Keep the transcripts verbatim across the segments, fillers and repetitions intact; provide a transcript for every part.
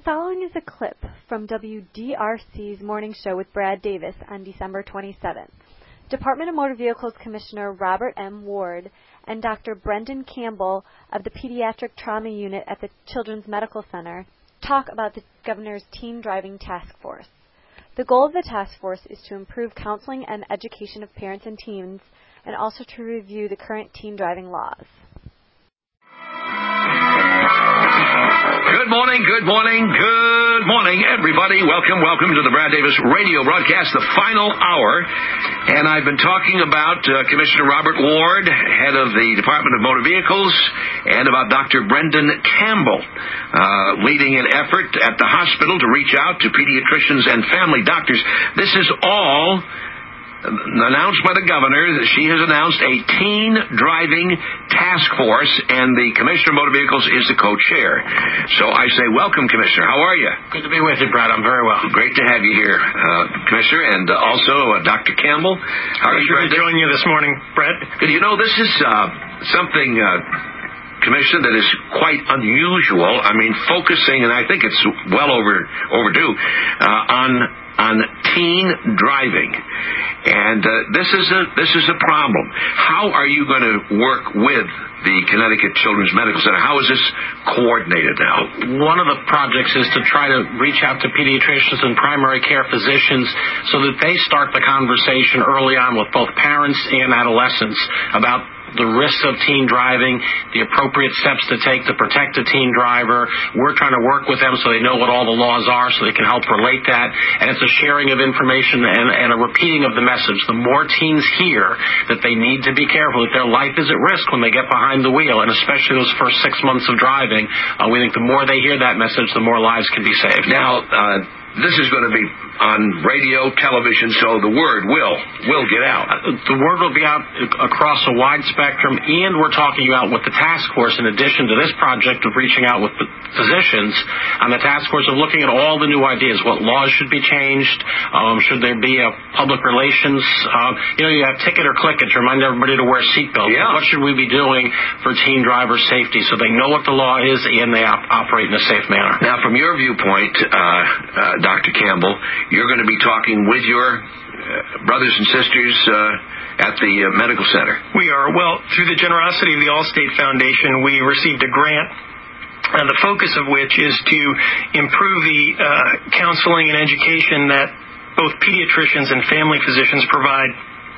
following is a clip from W D R C's Morning Show with Brad Davis on December twenty-seventh. Department of Motor Vehicles Commissioner Robert M. Ward and Doctor Brendan Campbell of the Pediatric Trauma Unit at the Children's Medical Center talk about the Governor's Teen Driving Task Force. The goal of the task force is to improve counseling and education of parents and teens and also to review the current teen driving laws. Good morning, good morning, good morning, everybody. Welcome, welcome to the Brad Davis radio broadcast, the final hour. And I've been talking about uh, Commissioner Robert Ward, head of the Department of Motor Vehicles, and about Doctor Brendan Campbell, uh, leading an effort at the hospital to reach out to pediatricians and family doctors. This is all announced by the governor. She has announced a teen driving task force, and the Commissioner of Motor Vehicles is the co-chair. So I say, welcome, Commissioner. How are you? Good to be with you, Brad. I'm very well. Great to have you here, uh, Commissioner, and uh, also uh, Doctor Campbell. How are you to join you this morning, Brad? You know, this is uh, something... Uh, Commissioner, that is quite unusual. I mean, focusing, and I think it's well over overdue, uh, on on teen driving, and uh, this is a this is a problem. How are you going to work with the Connecticut Children's Medical Center? How is this coordinated now? One of the projects is to try to reach out to pediatricians and primary care physicians so that they start the conversation early on with both parents and adolescents about the risks of teen driving, the appropriate steps to take to protect a teen driver. We're trying to work with them so they know what all the laws are so they can help relate that. And it's a sharing of information and, and a repeating of the message. The more teens hear that they need to be careful, that their life is at risk when they get behind the wheel, and especially those first six months of driving, uh, we think the more they hear that message, the more lives can be saved. Now, uh, this is going to be on radio, television, so the word will will get out. Uh, the word will be out across a wide spectrum, and we're talking about with the task force, in addition to this project of reaching out with physicians, on the task force of looking at all the new ideas, what laws should be changed, um, should there be a public relations, uh, you know, you have ticket or click it to remind everybody to wear seatbelts. Yeah. What should we be doing for teen driver safety so they know what the law is and they op- operate in a safe manner? Now, from your viewpoint, uh, uh, Doctor Campbell, you're going to be talking with your uh, brothers and sisters uh, at the uh, medical center. We are. Well, through the generosity of the Allstate Foundation, we received a grant, and the focus of which is to improve the uh, counseling and education that both pediatricians and family physicians provide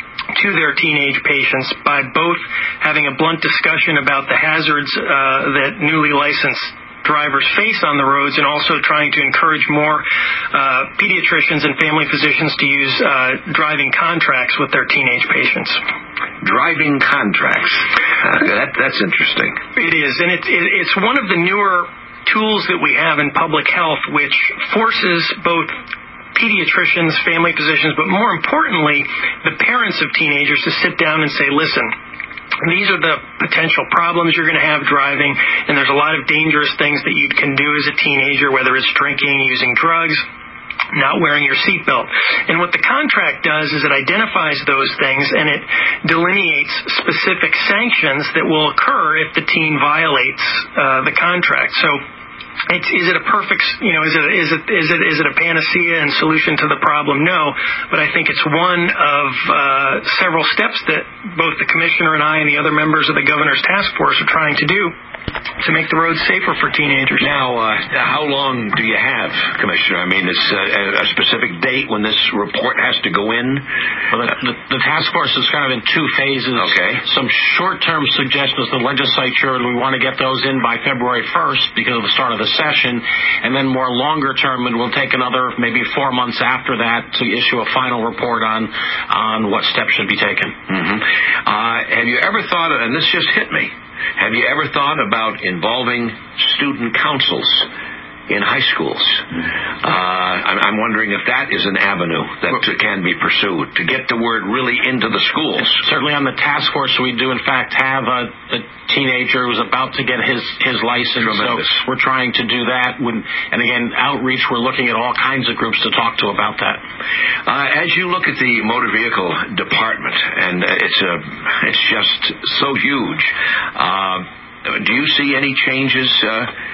to their teenage patients by both having a blunt discussion about the hazards uh, that newly licensed drivers face on the roads, and also trying to encourage more uh, pediatricians and family physicians to use uh, driving contracts with their teenage patients. Driving contracts. Uh, that, that's interesting. It is, and it, it, it's one of the newer tools that we have in public health, which forces both pediatricians, family physicians, but more importantly, the parents of teenagers to sit down and say, listen, these are the potential problems you're going to have driving, and there's a lot of dangerous things that you can do as a teenager, whether it's drinking, using drugs, not wearing your seatbelt. And what the contract does is it identifies those things, and it delineates specific sanctions that will occur if the teen violates uh, the contract. So It's, is it a perfect, you know, is it, is it, is it, is it a panacea and solution to the problem? No, but I think it's one of uh, several steps that both the commissioner and I and the other members of the governor's task force are trying to do to make the roads safer for teenagers. Now, uh, how long do you have, Commissioner? I mean, is uh, a specific date when this report has to go in? Well, the, the, the task force is kind of in two phases. Okay. Some short-term suggestions to the legislature, and we want to get those in by February first because of the start of the session, and then more longer-term, and we'll take another maybe four months after that to issue a final report on on what steps should be taken. Mm-hmm. Uh, have you ever thought, and this just hit me, have you ever thought about involving student councils in high schools? Uh, I'm, I'm wondering if that is an avenue that well, can be pursued to get the word really into the schools. Certainly on the task force, we do, in fact, have a, a teenager who's about to get his, his license. Tremendous. So we're trying to do that. When, and again, outreach, we're looking at all kinds of groups to talk to about that. Uh, as you look at the motor vehicle department, and it's a, it's just so huge, uh, do you see any changes uh, Uh,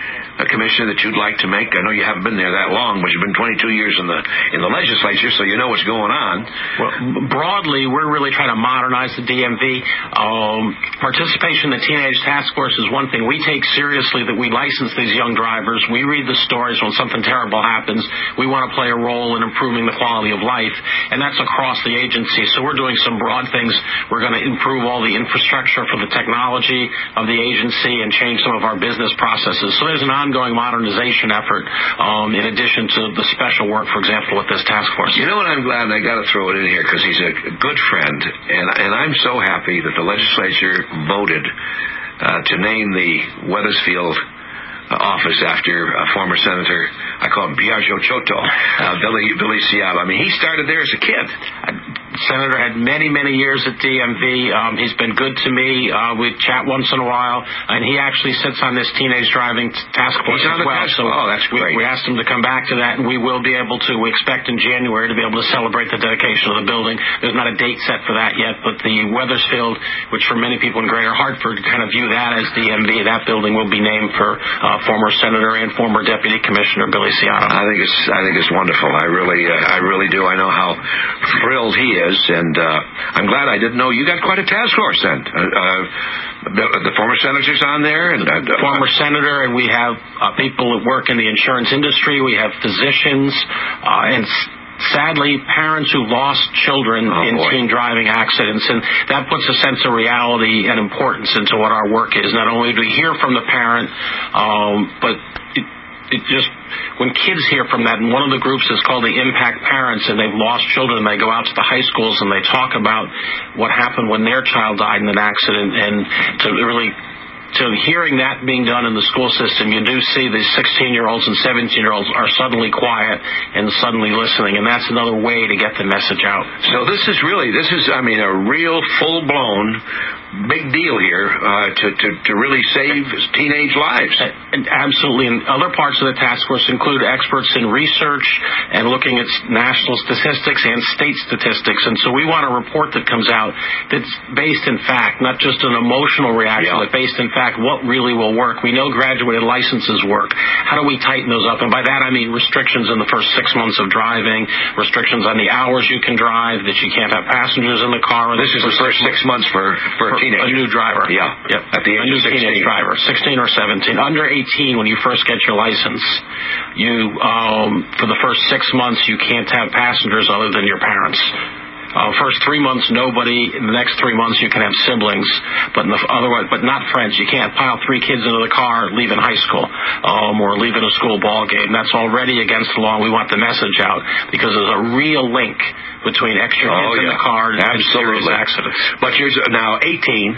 uh, Commissioner, that you'd like to make? I know you haven't been there that long, but you've been twenty-two years in the in the legislature, so you know what's going on. Well, broadly, we're really trying to modernize the D M V. Um, participation in the Teenage Task Force is one thing. We take seriously that we license these young drivers. We read the stories when something terrible happens. We want to play a role in improving the quality of life, and that's across the agency. So we're doing some broad things. We're going to improve all the infrastructure for the technology of the agency and change some of our business processes. So there's an ongoing modernization effort um, in addition to the special work, for example, with this task force. You know what? I'm glad I got to throw it in here because he's a good friend, and, and I'm so happy that the legislature voted uh, to name the Wethersfield Uh, office after uh, former Senator, I call him Biagio Chotto, uh, Billy Billy Ciaba. I mean, he started there as a kid. Uh, Senator had many, many years at D M V. Um, he's been good to me. Uh, we chat once in a while, and he actually sits on this teenage driving task force He's on as the well. task So oh, that's great. We, we asked him to come back to that, and we will be able to. We expect in January to be able to celebrate the dedication of the building. There's not a date set for that yet, but the Wethersfield, which for many people in Greater Hartford kind of view that as D M V, that building will be named for uh, former Senator and former Deputy Commissioner Billy Ciaba. I think it's I think it's wonderful. I really uh, I really do. I know how thrilled he is, and uh, I'm glad I didn't know you got quite a task force then. Uh, uh, the, the former senator's on there, and uh, former senator, and we have uh, people that work in the insurance industry. We have physicians, uh, and sadly, parents who lost children oh, in boy. teen driving accidents, and that puts a sense of reality and importance into what our work is. Not only do we hear from the parent, um, but it, it just, when kids hear from that, and one of the groups is called the Impact Parents, and they've lost children, and they go out to the high schools and they talk about what happened when their child died in an accident, and to really... So hearing that being done in the school system, you do see these sixteen-year-olds and seventeen-year-olds are suddenly quiet and suddenly listening, and that's another way to get the message out. So this is really, this is, I mean, a real full-blown big deal here uh, to, to, to really save teenage lives. And absolutely. And other parts of the task force include experts in research and looking at national statistics and state statistics. And so we want a report that comes out that's based in fact, not just an emotional reaction, yeah. but based in fact what really will work. We know graduated licenses work. How do we tighten those up? And by that I mean restrictions in the first six months of driving, restrictions on the hours you can drive, that you can't have passengers in the car. This is the first six months for, for, for a teenager. A new driver. Yeah. Yep. At the age a new of sixteen. Teenage driver, sixteen or seventeen. Under eighteen, when you first get your license, you, um, for the first six months, you can't have passengers other than your parents. Uh, first three months, nobody. In the next three months, you can have siblings, but in the, otherwise, but not friends. You can't pile three kids into the car leaving high school, um, or leaving a school ball game. That's already against the law. We want the message out because there's a real link between extra kids oh, yeah. in the car and Absolutely. serious accidents. But here's now eighteen.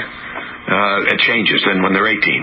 Uh, it changes then when they're eighteen.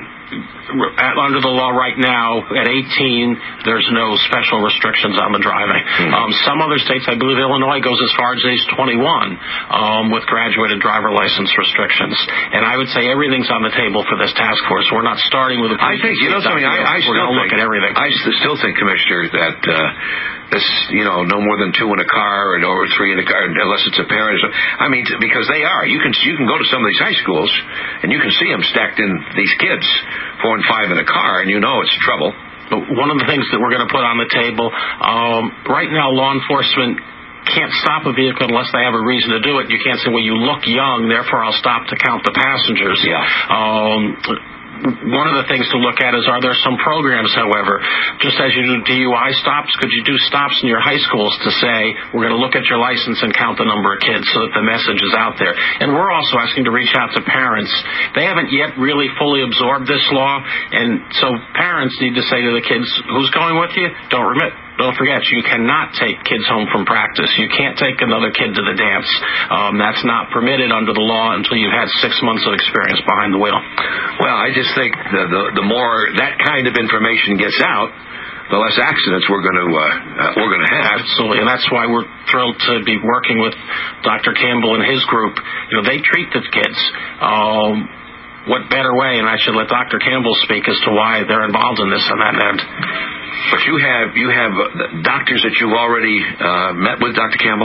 Under the law right now, at eighteen, there's no special restrictions on the driving. Mm-hmm. Um, some other states, I believe Illinois, goes as far as age twenty-one um, with graduated driver license restrictions. And I would say everything's on the table for this task force. We're not starting with a... I think, you know something, I, I still think, look at everything. I still think, Commissioner, that uh, this, you know, no more than two in a car or over three in a car, unless it's a parent. I mean, because they are. You can, you can go to some of these high schools, and you can see them stacked in these kids, four and five in a car, and you know it's trouble. But one of the things that we're going to put on the table, um, right now law enforcement can't stop a vehicle unless they have a reason to do it. You can't say, well, you look young, therefore I'll stop to count the passengers. Yeah. Um, one of the things to look at is, are there some programs, however, just as you do D U I stops, could you do stops in your high schools to say, we're going to look at your license and count the number of kids so that the message is out there? And we're also asking to reach out to parents. They haven't yet really fully absorbed this law, and so parents need to say to the kids, who's going with you? Don't remit. Don't forget, you cannot take kids home from practice. You can't take another kid to the dance. Um, that's not permitted under the law until you've had six months of experience behind the wheel. Well, I just think the, the, the more that kind of information gets out, the less accidents we're going to uh, uh, we're going to have. Absolutely, and that's why we're thrilled to be working with Doctor Campbell and his group. You know, they treat the kids. Um, what better way? And I should let Doctor Campbell speak as to why they're involved in this on that end. But you have you have doctors that you've already uh, met with, Doctor Campbell?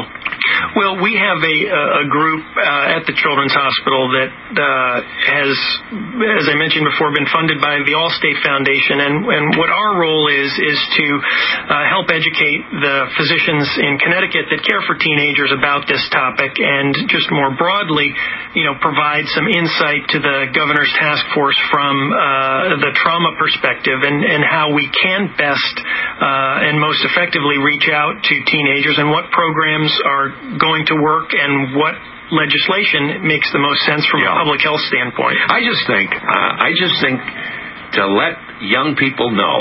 Well, we have a, a group uh, at the Children's Hospital that uh, has, as I mentioned before, been funded by the Allstate Foundation, and, and what our role is is to uh, help educate the physicians in Connecticut that care for teenagers about this topic, and just more broadly, you know, provide some insight to the governor's task force from uh, the trauma perspective, and, and how we can best uh, and most effectively reach out to teenagers, and what programs are going to work, and what legislation makes the most sense from yeah. a public health standpoint. I just think, uh, I just think to let young people know,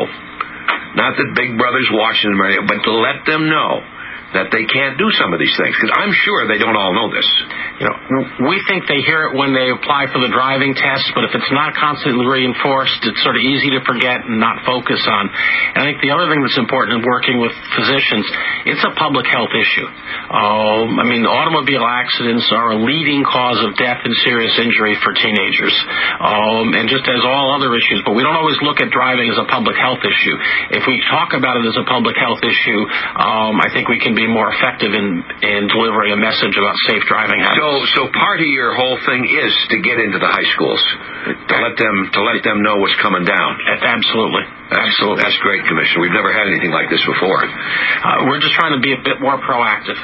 not that Big Brother's watching them, but to let them know that they can't do some of these things, because I'm sure they don't all know this. You know, we think they hear it when they apply for the driving test, but if it's not constantly reinforced, it's sort of easy to forget and not focus on. And I think the other thing that's important in working with physicians, it's a public health issue. Um, I mean, automobile accidents are a leading cause of death and serious injury for teenagers, um, and just as all other issues, but we don't always look at driving as a public health issue. If we talk about it as a public health issue, um, I think we can be more effective in, in delivering a message about safe driving habits. So, so part of your whole thing is to get into the high schools, to let them to let them know what's coming down. Absolutely, absolutely. That's great, Commissioner. We've never had anything like this before. Uh, we're just trying to be a bit more proactive.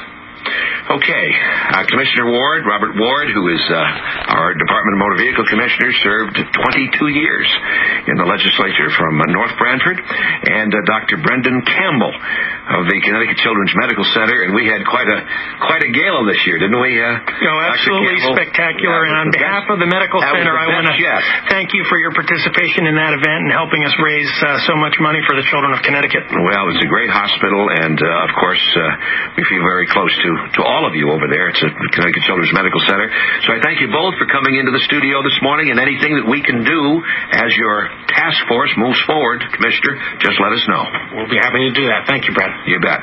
Okay. Uh, Commissioner Ward, Robert Ward, who is uh, our Department of Motor Vehicle Commissioner, served twenty-two years in the legislature from uh, North Branford, and uh, Doctor Brendan Campbell of the Connecticut Children's Medical Center, and we had quite a quite a gala this year, didn't we? Uh, no, absolutely spectacular, and on behalf of the Medical Center, I want to thank you for your participation in that event and helping us raise uh, so much money for the children of Connecticut. Well, it's a great hospital, and uh, of course, uh, we feel very close to to all of you over there. It's at the Connecticut Children's Medical Center. So I thank you both for coming into the studio this morning, and anything that we can do as your task force moves forward, Commissioner, just let us know. We'll be happy to do that. Thank you, Brad. You bet.